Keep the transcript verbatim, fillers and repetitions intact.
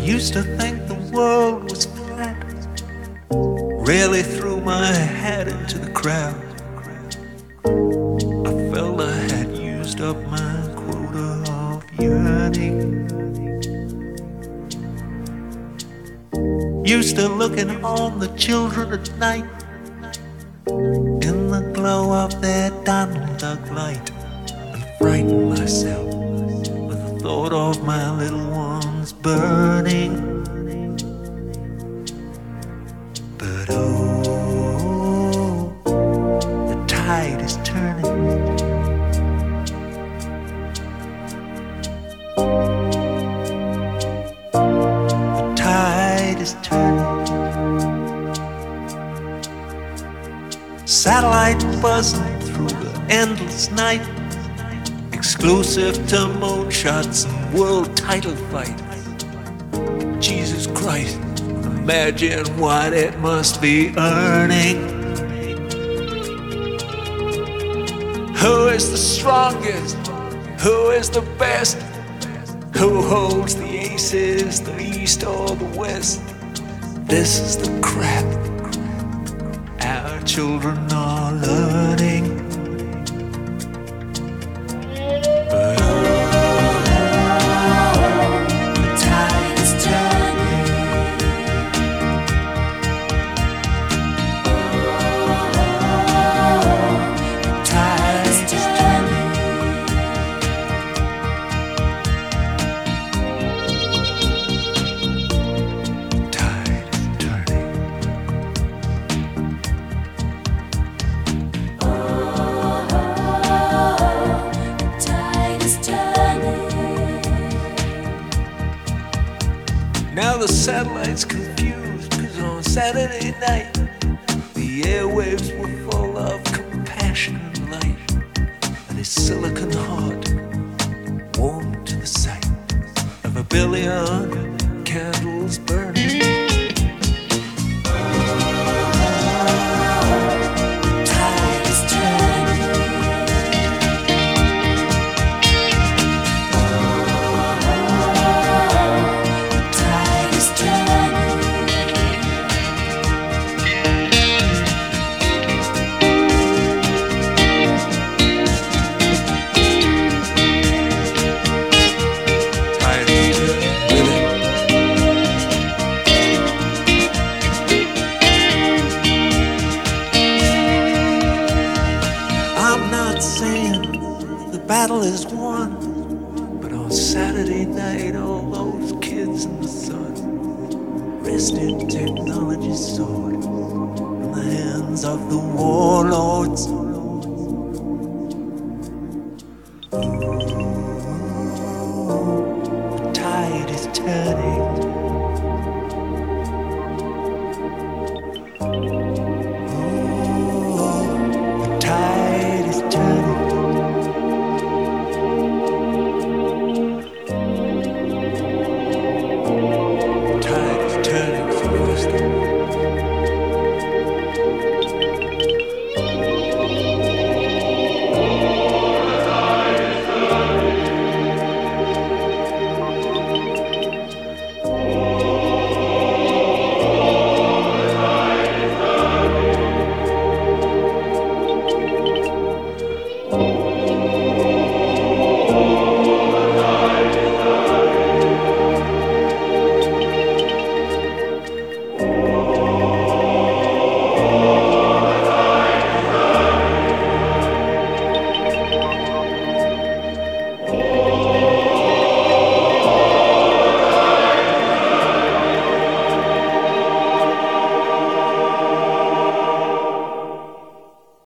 used to think the world was flat, rarely threw my hat into the crowd. I felt I had used up my quota of yearning. Used to looking on the children at night in the glow of their Donald Duck light, and frighten myself with the thought of my little ones burning. But oh, the tide is turning. The tide is turning. Satellite buzzing through the endless night, exclusive to moonshots and world title fight. Jesus Christ, imagine what it must be earning. Who is the strongest? Who is the best? Who holds the aces, the east or the west? This is the crap our children are learning. But oh, the tide is turning. Oh, the tide is turning. Tide is turning. Now the satellite's confused, cause on Saturday night the airwaves were full of compassion and light, and his silicon heart warmed to the sight of a billion candles burning. Tide is turning. The battle is won, but on Saturday night all those kids in the sun rested technology's sword in the hands of the warlords. Ooh, the tide is turning.